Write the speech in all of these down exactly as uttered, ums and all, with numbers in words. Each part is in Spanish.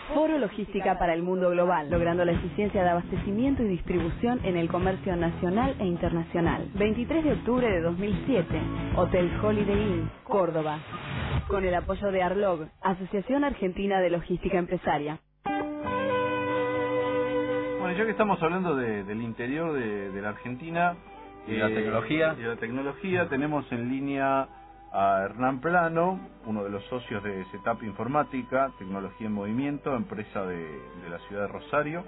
Foro Logística para el Mundo Global, logrando la eficiencia de abastecimiento y distribución en el comercio nacional e internacional. veintitrés de octubre de dos mil siete, Hotel Holiday Inn, Córdoba. Con el apoyo de Arlog, Asociación Argentina de Logística Empresaria. Bueno, ya que estamos hablando de, del interior de, de la Argentina y la tecnología, y la tecnología, tenemos en línea a Hernán Plano, uno de los socios de Setup Informática, Tecnología en Movimiento, empresa de, de la ciudad de Rosario.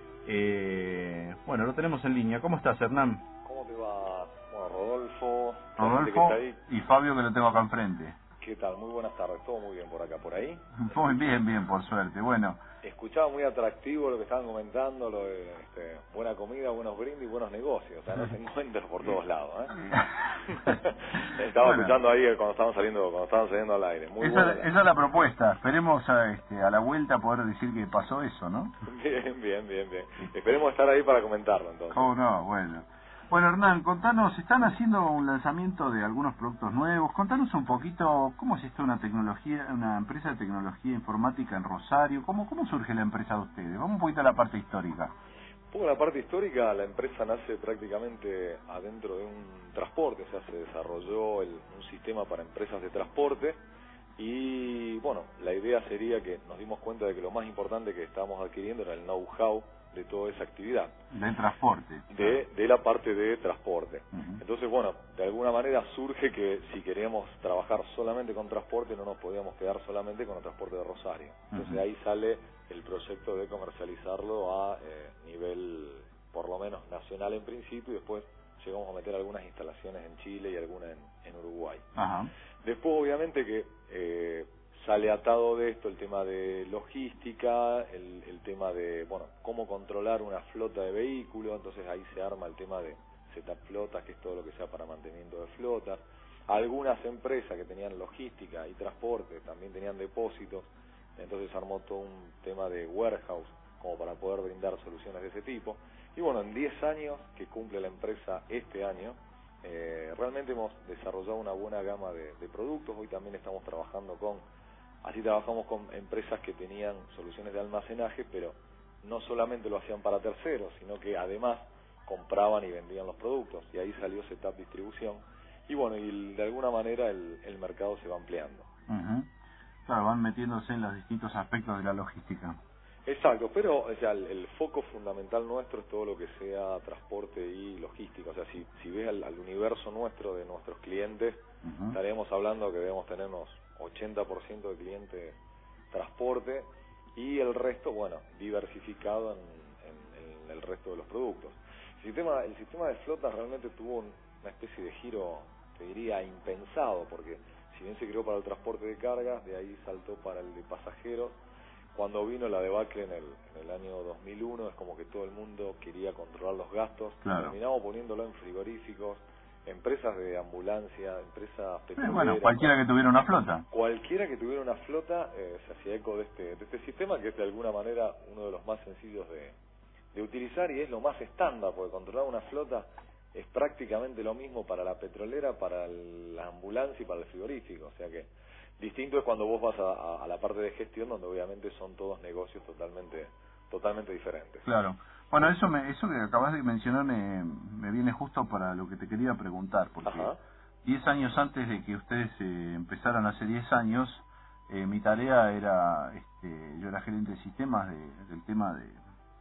Eh, bueno, lo tenemos en línea. ¿Cómo estás, Hernán? ¿Cómo te va? Bueno, Rodolfo, Rodolfo y Fabio, que lo tengo acá enfrente. ¿Qué tal? Muy buenas tardes, todo muy bien por acá, por ahí. Muy bien, bien, por suerte. Bueno, escuchaba muy atractivo lo que estaban comentando, lo de este, buena comida, buenos brindis, buenos negocios, o sea, no se encuentran por todos lados, ¿eh? Estaba bueno. escuchando ahí cuando estaban saliendo, cuando estaban saliendo al aire. Muy esa, buena esa es la propuesta. Esperemos a, este, a la vuelta poder decir que pasó eso, ¿no? Bien, bien, bien, bien. Esperemos estar ahí para comentarlo, entonces. Oh, no, bueno. Bueno, Hernán, contanos, están haciendo un lanzamiento de algunos productos nuevos. Contanos un poquito cómo es esto una tecnología, una empresa de tecnología informática en Rosario. ¿Cómo cómo surge la empresa de ustedes? Vamos un poquito a la parte histórica. Un poco la parte histórica, la empresa nace prácticamente adentro de un transporte, o sea, se desarrolló el, un sistema para empresas de transporte y, bueno, la idea sería que nos dimos cuenta de que lo más importante que estábamos adquiriendo era el know-how de toda esa actividad. De transporte. De, de la parte de transporte. Uh-huh. Entonces, bueno, de alguna manera surge que si queríamos trabajar solamente con transporte, no nos podíamos quedar solamente con el transporte de Rosario. Entonces uh-huh. ahí sale el proyecto de comercializarlo a eh, nivel, por lo menos, nacional en principio, y después llegamos a meter algunas instalaciones en Chile y algunas en, en Uruguay. Uh-huh. Después, obviamente, que eh, sale atado de esto el tema de logística, el, el tema de, bueno, cómo controlar una flota de vehículos, entonces ahí se arma el tema de setup flotas, que es todo lo que sea para mantenimiento de flotas. Algunas empresas que tenían logística y transporte también tenían depósitos, entonces armó todo un tema de warehouse como para poder brindar soluciones de ese tipo. Y bueno, en diez años que cumple la empresa este año, eh, realmente hemos desarrollado una buena gama de, de productos. Hoy también estamos trabajando con Así trabajamos con empresas que tenían soluciones de almacenaje, pero no solamente lo hacían para terceros, sino que además compraban y vendían los productos. Y ahí salió Setup Distribución. Y bueno, y de alguna manera el, el mercado se va ampliando. Uh-huh. Claro, van metiéndose en los distintos aspectos de la logística. Exacto, pero o sea, el, el foco fundamental nuestro es todo lo que sea transporte y logística. O sea, si, si ves al, al universo nuestro de nuestros clientes, uh-huh. estaríamos hablando que debemos tener unos ochenta por ciento de clientes transporte y el resto, bueno, diversificado en, en, en el resto de los productos. El sistema, el sistema de flotas realmente tuvo una especie de giro, te diría, impensado, porque si bien se creó para el transporte de cargas, de ahí saltó para el de pasajeros. Cuando vino la debacle en el, en el año dos mil uno, es como que todo el mundo quería controlar los gastos, claro. Terminamos poniéndolo en frigoríficos, empresas de ambulancia, empresas petroleras. Eh, bueno, cualquiera que tuviera una flota. Cualquiera que tuviera una flota eh, se hacía eco de este, de este sistema, que es de alguna manera uno de los más sencillos de, de utilizar y es lo más estándar, porque controlar una flota es prácticamente lo mismo para la petrolera, para el, la ambulancia y para el frigorífico. O sea que distinto es cuando vos vas a, a, a la parte de gestión, donde obviamente son todos negocios totalmente totalmente diferentes. Claro. Bueno, eso me, eso que acabas de mencionar me, me viene justo para lo que te quería preguntar, porque Ajá. diez años antes de que ustedes eh, empezaran, hace diez años, eh, mi tarea era, este, yo era gerente de sistemas de, del tema de,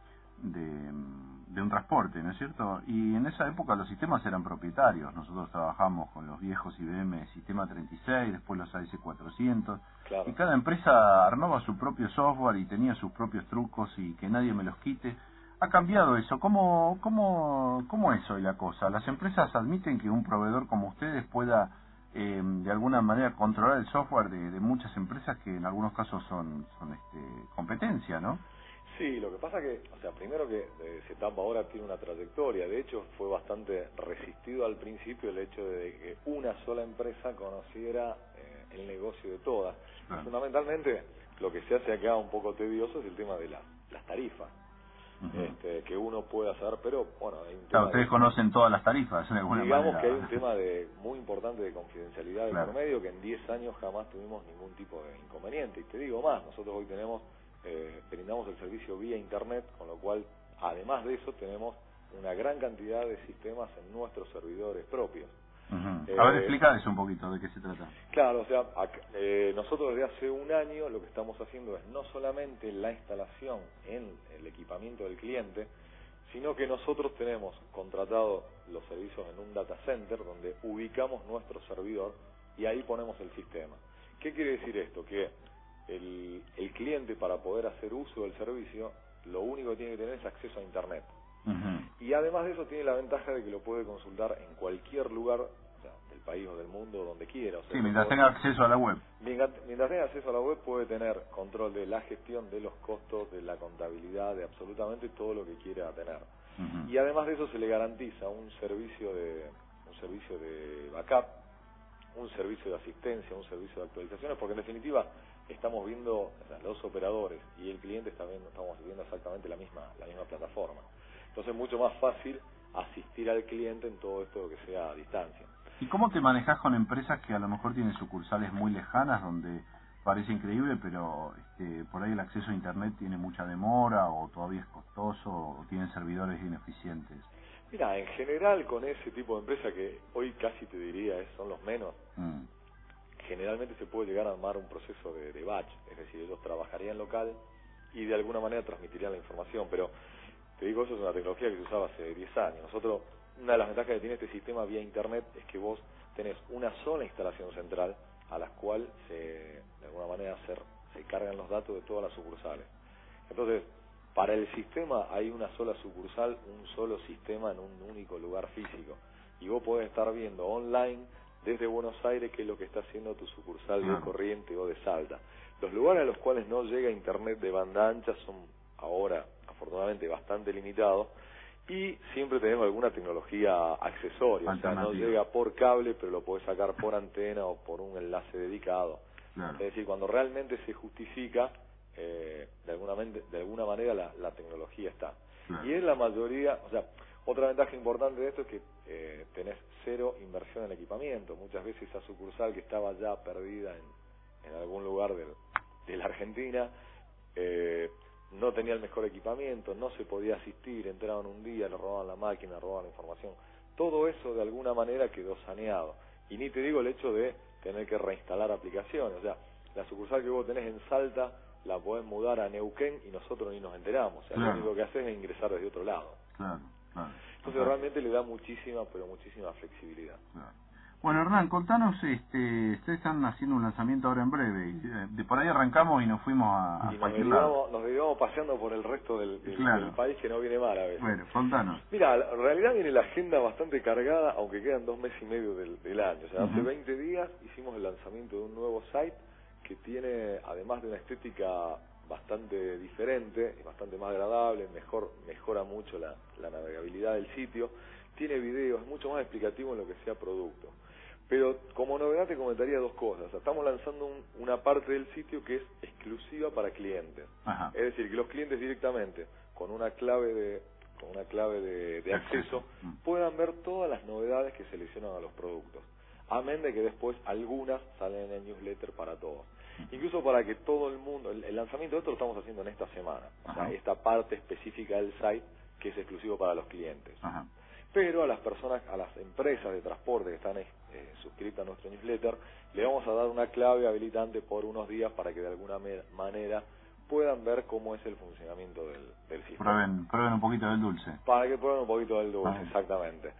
de, de un transporte, ¿no es cierto? Y en esa época los sistemas eran propietarios. Nosotros trabajamos con los viejos I B M Sistema treinta y seis, después los A S cuatrocientos, claro. Y cada empresa armaba su propio software y tenía sus propios trucos y que nadie me los quite. ¿Ha cambiado eso? ¿Cómo, cómo, cómo es hoy la cosa? ¿Las empresas admiten que un proveedor como ustedes pueda eh, de alguna manera controlar el software de, de muchas empresas que en algunos casos son, son este, competencia, ¿no? Sí, lo que pasa que, o sea, primero que eh, Setup ahora tiene una trayectoria, de hecho fue bastante resistido al principio el hecho de que una sola empresa conociera eh, el negocio de todas. Claro. Fundamentalmente, lo que se hace acá un poco tedioso es el tema de la, las tarifas. Uh-huh. este, que uno puede hacer, pero bueno, hay un tema. Claro, ustedes de, conocen todas las tarifas, de alguna digamos manera. que hay un tema de muy importante de confidencialidad de claro. por medio, que en diez años jamás tuvimos ningún tipo de inconveniente. Y te digo más, nosotros hoy tenemos eh, brindamos el servicio vía internet, con lo cual, además de eso, tenemos una gran cantidad de sistemas en nuestros servidores propios. Uh-huh. eh, A ver, explica eso un poquito, ¿de qué se trata? Claro, o sea, acá, eh, nosotros desde hace un año lo que estamos haciendo es no solamente la instalación en el equipamiento del cliente, sino que nosotros tenemos contratado los servicios en un data center donde ubicamos nuestro servidor y ahí ponemos el sistema. ¿Qué quiere decir esto? Que el, el cliente, para poder hacer uso del servicio, lo único que tiene que tener es acceso a internet. Uh-huh. Y además de eso tiene la ventaja de que lo puede consultar en cualquier lugar, o sea, del país o del mundo, donde quiera. O sea, sí, mientras puede, tenga acceso a la web. Mientras, mientras tenga acceso a la web puede tener control de la gestión, de los costos, de la contabilidad, de absolutamente todo lo que quiera tener. Uh-huh. Y además de eso se le garantiza un servicio de un servicio de backup, un servicio de asistencia, un servicio de actualizaciones, porque en definitiva estamos viendo, o sea, los operadores y el cliente está viendo, estamos viendo exactamente la misma la misma plataforma. Entonces es mucho más fácil asistir al cliente en todo esto que sea a distancia. ¿Y cómo te manejas con empresas que a lo mejor tienen sucursales muy lejanas, donde parece increíble, pero este, por ahí el acceso a internet tiene mucha demora, o todavía es costoso, o tienen servidores ineficientes? Mira, en general con ese tipo de empresa, que hoy casi te diría es, son los menos, mm. generalmente se puede llegar a armar un proceso de, de batch, es decir, ellos trabajarían local y de alguna manera transmitirían la información, pero te digo, eso es una tecnología que se usaba hace diez años. Nosotros, una de las ventajas que tiene este sistema vía internet es que vos tenés una sola instalación central a la cual se, de alguna manera se, se cargan los datos de todas las sucursales. Entonces, para el sistema hay una sola sucursal, un solo sistema en un único lugar físico. Y vos podés estar viendo online desde Buenos Aires qué es lo que está haciendo tu sucursal de Corrientes o de Salta. Los lugares a los cuales no llega internet de banda ancha son ahora, afortunadamente, bastante limitados, y siempre tenemos alguna tecnología accesoria, o sea, no llega por cable, pero lo podés sacar por antena o por un enlace dedicado. Claro. Es decir, cuando realmente se justifica, eh, de alguna mente, de alguna manera la, la tecnología está. Claro. Y en la mayoría, o sea, otra ventaja importante de esto es que eh, tenés cero inversión en equipamiento. Muchas veces esa sucursal que estaba ya perdida en, en algún lugar de, de la Argentina, eh, no tenía el mejor equipamiento, no se podía asistir, entraban un día, le robaban la máquina, le robaban la información. Todo eso de alguna manera quedó saneado. Y ni te digo el hecho de tener que reinstalar aplicaciones. O sea, la sucursal que vos tenés en Salta la podés mudar a Neuquén y nosotros ni nos enteramos. O sea, claro, lo único que haces es ingresar desde otro lado. Claro, claro. Entonces claro, realmente le da muchísima, pero muchísima flexibilidad. Claro. Bueno, Hernán, contanos, este, ustedes están haciendo un lanzamiento ahora en breve, de por ahí arrancamos y nos fuimos a, a y cualquier nos lado. Nos derivamos paseando por el resto del, del, claro. del país, que no viene mal a veces. Bueno, contanos. Mira, en realidad viene la agenda bastante cargada, aunque quedan dos meses y medio del, del año. O sea, uh-huh. hace veinte días hicimos el lanzamiento de un nuevo site que tiene, además de una estética bastante diferente y bastante más agradable, mejor mejora mucho la, la navegabilidad del sitio, tiene videos, es mucho más explicativo en lo que sea producto. Pero como novedad te comentaría dos cosas. O sea, estamos lanzando un, una parte del sitio que es exclusiva para clientes. Ajá. Es decir, que los clientes directamente, con una clave de con una clave de, de acceso, puedan ver todas las novedades que seleccionan a los productos. Amén de que después algunas salen en el newsletter para todos. Incluso para que todo el mundo, el, el lanzamiento de esto lo estamos haciendo en esta semana. O sea, esta parte específica del site que es exclusivo para los clientes. Ajá. Pero a las personas, a las empresas de transporte que están eh, suscritas a nuestro newsletter, le vamos a dar una clave habilitante por unos días para que de alguna manera puedan ver cómo es el funcionamiento del, del sistema. Prueben, prueben un poquito del dulce. Para que prueben un poquito del dulce, ah, exactamente.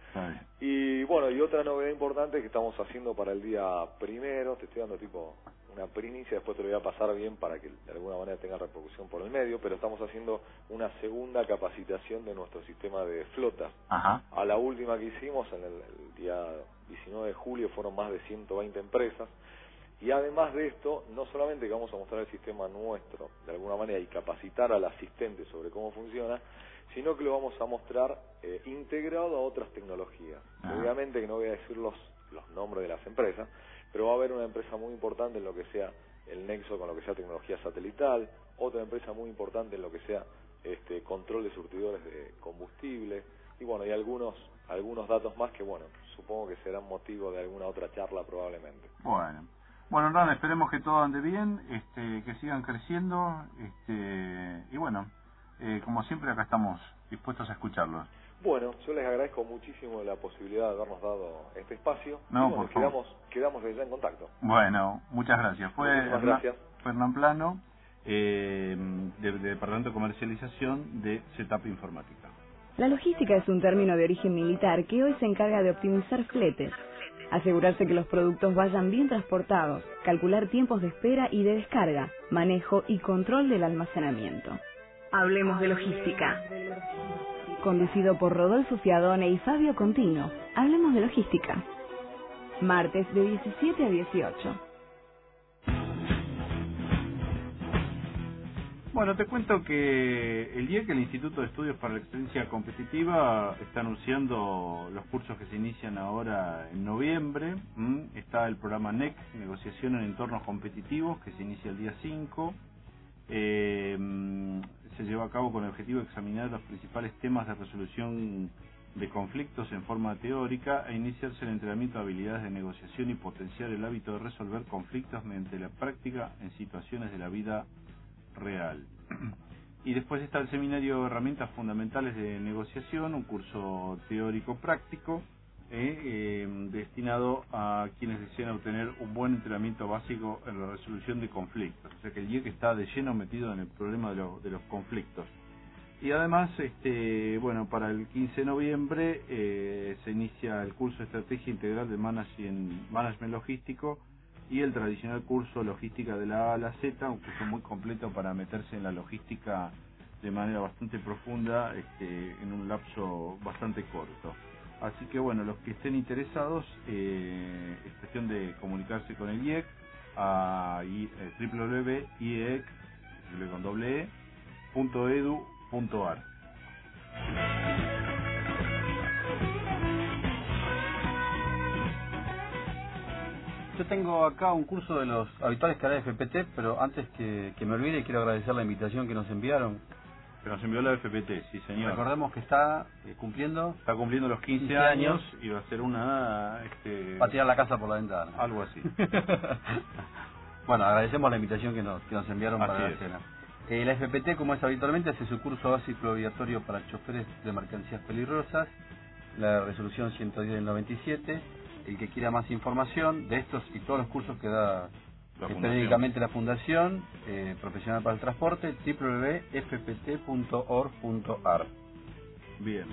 Y bueno, y otra novedad importante que estamos haciendo para el día primero, te estoy dando tipo una primicia, después te lo voy a pasar bien para que de alguna manera tenga repercusión por el medio, pero estamos haciendo una segunda capacitación de nuestro sistema de flotas. Ajá. A la última que hicimos, en el, el día diecinueve de julio, fueron más de ciento veinte empresas. Y además de esto, no solamente que vamos a mostrar el sistema nuestro, de alguna manera, y capacitar al asistente sobre cómo funciona, sino que lo vamos a mostrar eh, integrado a otras tecnologías. Ajá. Obviamente que no voy a decir los, los nombres de las empresas, pero va a haber una empresa muy importante en lo que sea el nexo con lo que sea tecnología satelital, otra empresa muy importante en lo que sea este control de surtidores de combustible, y bueno, y algunos algunos datos más que, bueno, supongo que serán motivo de alguna otra charla probablemente. Bueno. Bueno, Hernán, esperemos que todo ande bien, este, que sigan creciendo, este, y bueno, eh, como siempre acá estamos dispuestos a escucharlos. Bueno, yo les agradezco muchísimo la posibilidad de habernos dado este espacio. No, y bueno, por favor. quedamos, quedamos desde ya en contacto. Bueno, muchas gracias. Fue Muchísimas Hernán, gracias. fue Hernán Plano, eh, de, de Departamento de Comercialización de Setup Informática. La logística es un término de origen militar que hoy se encarga de optimizar fletes, asegurarse que los productos vayan bien transportados, calcular tiempos de espera y de descarga, manejo y control del almacenamiento. Hablemos de logística. Conducido por Rodolfo Fiadone y Fabio Contino, Hablemos de logística. Martes de diecisiete a dieciocho. Bueno, te cuento que el I E C, el Instituto de Estudios para la Excelencia Competitiva, está anunciando los cursos que se inician ahora en noviembre. ¿Mm? Está el programa N E C, Negociación en Entornos Competitivos, que se inicia el día cinco. Eh, se lleva a cabo con el objetivo de examinar los principales temas de resolución de conflictos en forma teórica e iniciarse el entrenamiento de habilidades de negociación y potenciar el hábito de resolver conflictos mediante la práctica en situaciones de la vida real. Y después está el seminario Herramientas Fundamentales de Negociación, un curso teórico práctico eh, eh, destinado a quienes desean obtener un buen entrenamiento básico en la resolución de conflictos. O sea que el I E C está de lleno metido en el problema de, lo, de los conflictos. Y además, este, bueno, para el quince de noviembre eh, se inicia el curso de Estrategia Integral de Management, Management Logístico y el tradicional curso Logística de la A a la Z, un curso muy completo para meterse en la logística de manera bastante profunda, este, en un lapso bastante corto. Así que bueno, los que estén interesados, eh, es cuestión de comunicarse con el I E C a doble u doble u doble u punto i e c punto edu punto a r. Yo tengo acá un curso de los habituales que hará F P T, pero antes que, que me olvide, quiero agradecer la invitación que nos enviaron. Que nos envió la F P T, sí señor. Recordemos que está eh, cumpliendo... Está cumpliendo los quince, quince años, años y va a ser una... Este, para tirar la casa por la ventana. Algo así. Bueno, agradecemos la invitación que nos, que nos enviaron Así para es. la cena. Eh, la F P T, como es habitualmente, hace su curso básico obligatorio para choferes de mercancías peligrosas, la resolución ciento diez del noventa y siete. El que quiera más información de estos y todos los cursos que da La eh, fundación. periódicamente la Fundación eh, Profesional para el Transporte, doble u doble u doble u punto f p t punto org punto a r. Bien.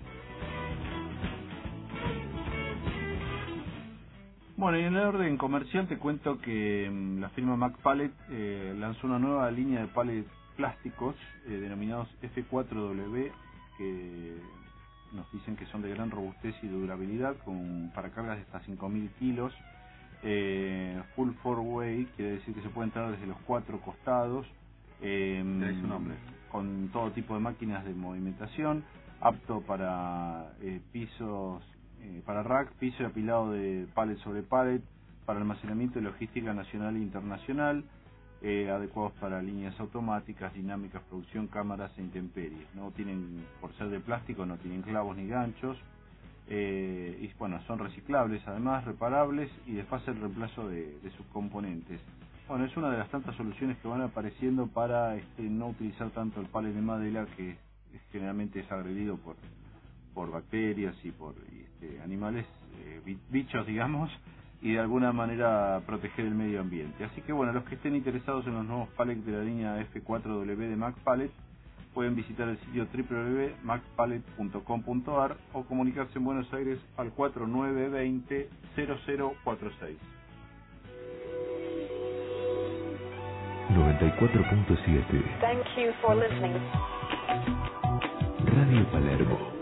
Bueno, y en el orden comercial te cuento que mm, la firma MacPallet eh, lanzó una nueva línea de pallets plásticos eh, denominados F cuatro W, que nos dicen que son de gran robustez y durabilidad, con para cargas de hasta cinco mil kilos. Eh, full four way quiere decir que se puede entrar desde los cuatro costados, eh, Tenéis su nombre. con todo tipo de máquinas de movimentación, apto para eh, pisos, eh, para rack, piso y apilado de pallet sobre pallet, para almacenamiento y logística nacional e internacional, eh, adecuados para líneas automáticas, dinámicas, producción, cámaras e intemperies. No tienen, por ser de plástico, no tienen clavos ni ganchos. Eh, y bueno, son reciclables, además reparables y de fácil reemplazo de, de sus componentes. Bueno, es una de las tantas soluciones que van apareciendo para este, no utilizar tanto el pallet de madera, que es, generalmente es agredido por por bacterias y por este, animales, eh, bichos digamos, y de alguna manera proteger el medio ambiente. Así que bueno, los que estén interesados en los nuevos pallets de la línea F cuatro W de MacPallet pueden visitar el sitio doble u doble u doble u punto mac pallet punto com punto a r o comunicarse en Buenos Aires al cuatro nueve dos cero cero cero cuatro seis. noventa y cuatro punto siete Thank you for listening. Radio Palermo.